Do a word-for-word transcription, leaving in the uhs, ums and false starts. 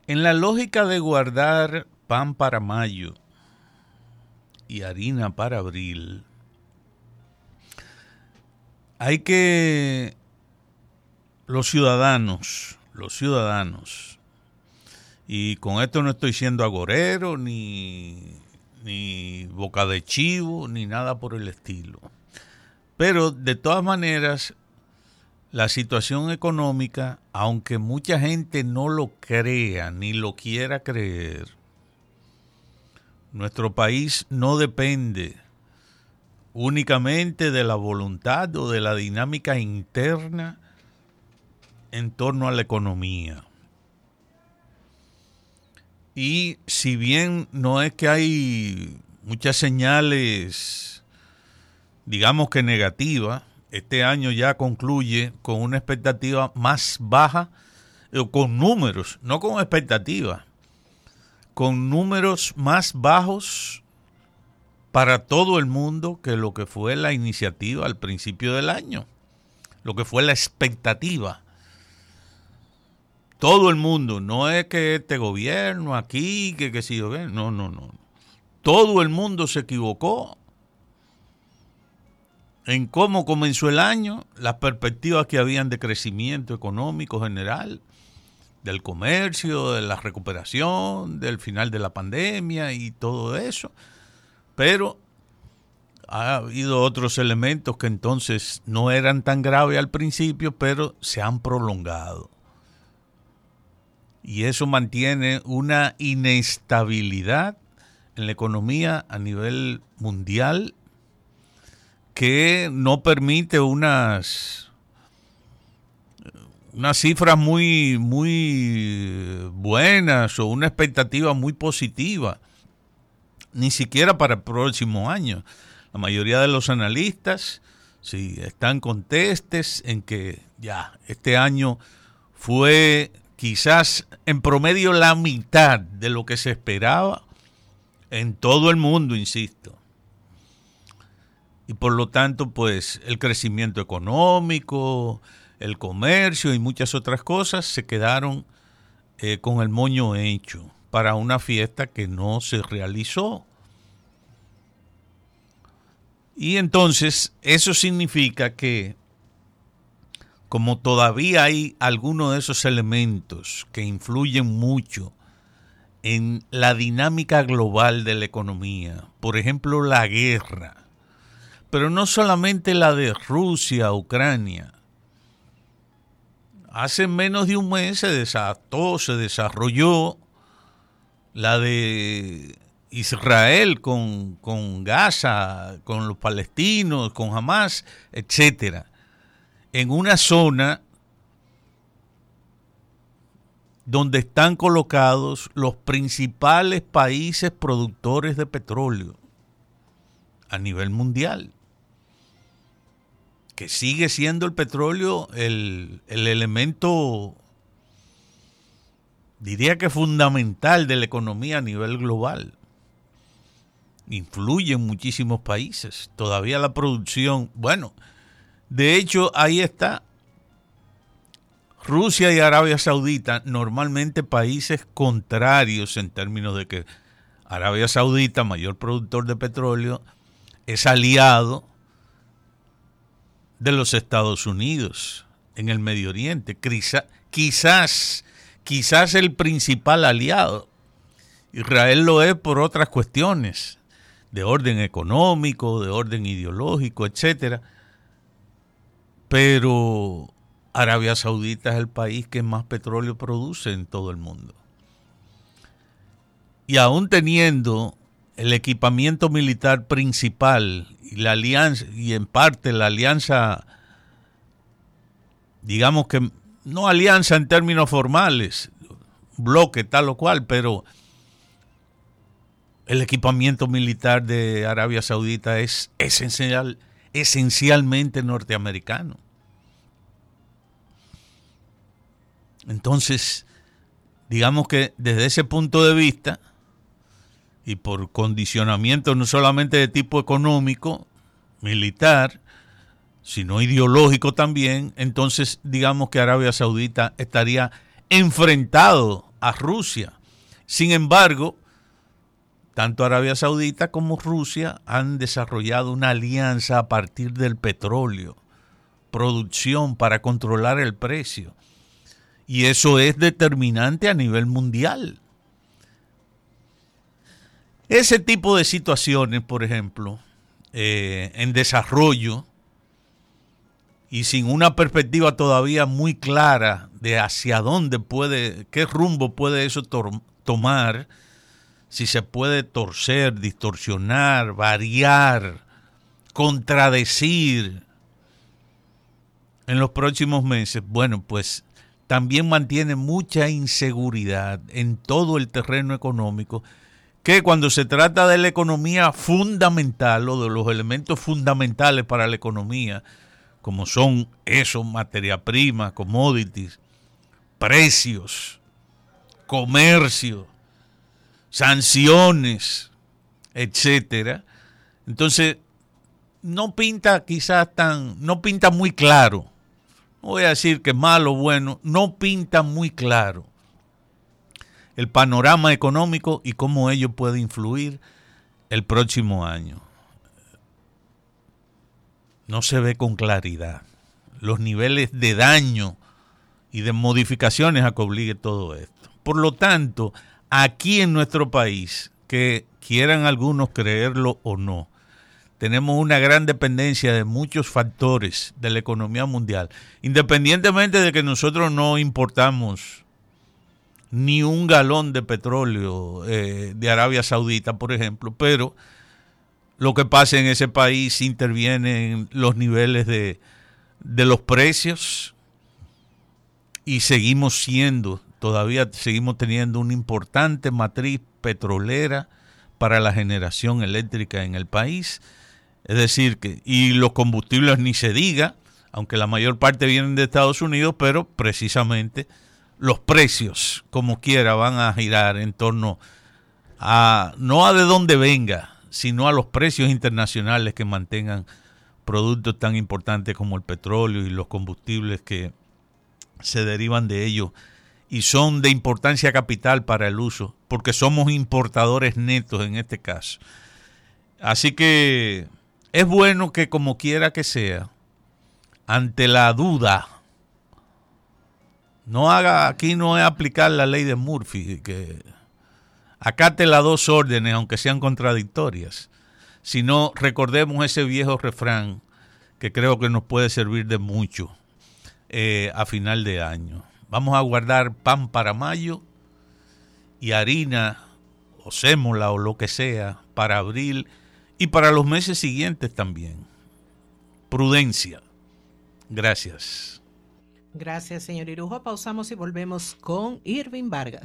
En la lógica de guardar pan para mayo y harina para abril, hay que los ciudadanos, los ciudadanos, y con esto no estoy siendo agorero, ni, ni boca de chivo, ni nada por el estilo. Pero de todas maneras, la situación económica, aunque mucha gente no lo crea ni lo quiera creer, nuestro país no depende únicamente de la voluntad o de la dinámica interna en torno a la economía. Y si bien no es que hay muchas señales, digamos que negativas, este año ya concluye con una expectativa más baja, eh, con números, no con expectativas, con números más bajos para todo el mundo que lo que fue la iniciativa al principio del año, lo que fue la expectativa. Todo el mundo, no es que este gobierno aquí, que que si yo, no, no, no. Todo el mundo se equivocó en cómo comenzó el año, las perspectivas que habían de crecimiento económico general, del comercio, de la recuperación, del final de la pandemia y todo eso. Pero ha habido otros elementos que entonces no eran tan graves al principio, pero se han prolongado. Y eso mantiene una inestabilidad en la economía a nivel mundial que no permite unas, unas cifras muy, muy buenas o una expectativa muy positiva, ni siquiera para el próximo año. La mayoría de los analistas sí, están contestes en que ya este año fue quizás en promedio la mitad de lo que se esperaba en todo el mundo, insisto. Y por lo tanto, pues el crecimiento económico, el comercio y muchas otras cosas se quedaron eh, con el moño hecho para una fiesta que no se realizó. Y entonces eso significa que como todavía hay algunos de esos elementos que influyen mucho en la dinámica global de la economía, por ejemplo la guerra, pero no solamente la de Rusia, Ucrania. Hace menos de un mes se desató, se desarrolló la de Israel con, con Gaza, con los palestinos, con Hamas, etcétera, en una zona donde están colocados los principales países productores de petróleo a nivel mundial, que sigue siendo el petróleo el, el elemento, diría que fundamental de la economía a nivel global. Influye en muchísimos países. Todavía la producción, bueno, de hecho ahí está. Rusia y Arabia Saudita, normalmente países contrarios en términos de que Arabia Saudita, mayor productor de petróleo, es aliado de los Estados Unidos en el Medio Oriente. Quizá, quizás, quizás el principal aliado. Israel lo es por otras cuestiones de orden económico, de orden ideológico, etcétera. Pero Arabia Saudita es el país que más petróleo produce en todo el mundo. Y aún teniendo el equipamiento militar principal y la alianza, y en parte la alianza, digamos que no alianza en términos formales, bloque tal o cual, pero el equipamiento militar de Arabia Saudita es esencial, esencialmente norteamericano. Entonces, digamos que desde ese punto de vista, y por condicionamiento no solamente de tipo económico, militar, sino ideológico también, entonces digamos que Arabia Saudita estaría enfrentado a Rusia. Sin embargo, tanto Arabia Saudita como Rusia han desarrollado una alianza a partir del petróleo, producción para controlar el precio. Y eso es determinante a nivel mundial. Ese tipo de situaciones, por ejemplo, eh, en desarrollo y sin una perspectiva todavía muy clara de hacia dónde puede, qué rumbo puede eso to- tomar, si se puede torcer, distorsionar, variar, contradecir en los próximos meses, bueno, pues también mantiene mucha inseguridad en todo el terreno económico, que cuando se trata de la economía fundamental o de los elementos fundamentales para la economía, como son esos, materia prima, commodities, precios, comercio, sanciones, etcétera. Entonces, no pinta quizás tan, no pinta muy claro. No voy a decir que malo o bueno, no pinta muy claro el panorama económico y cómo ello puede influir el próximo año. No se ve con claridad los niveles de daño y de modificaciones a que obligue todo esto. Por lo tanto, aquí en nuestro país, que quieran algunos creerlo o no, tenemos una gran dependencia de muchos factores de la economía mundial, independientemente de que nosotros no importamos ni un galón de petróleo eh, de Arabia Saudita, por ejemplo, pero lo que pasa en ese país interviene en los niveles de, de los precios y seguimos siendo, todavía seguimos teniendo una importante matriz petrolera para la generación eléctrica en el país. Es decir, que y los combustibles ni se diga, aunque la mayor parte vienen de Estados Unidos, pero precisamente los precios, como quiera, van a girar en torno a, no a de dónde venga, sino a los precios internacionales que mantengan productos tan importantes como el petróleo y los combustibles que se derivan de ellos y son de importancia capital para el uso, porque somos importadores netos en este caso. Así que es bueno que, como quiera que sea, ante la duda, no haga, aquí no es aplicar la ley de Murphy, que acate las dos órdenes, aunque sean contradictorias, sino recordemos ese viejo refrán que creo que nos puede servir de mucho eh, a final de año. Vamos a guardar pan para mayo y harina o sémola o lo que sea para abril y para los meses siguientes también. Prudencia. Gracias. Gracias, señor Irujo. Pausamos y volvemos con Irving Vargas.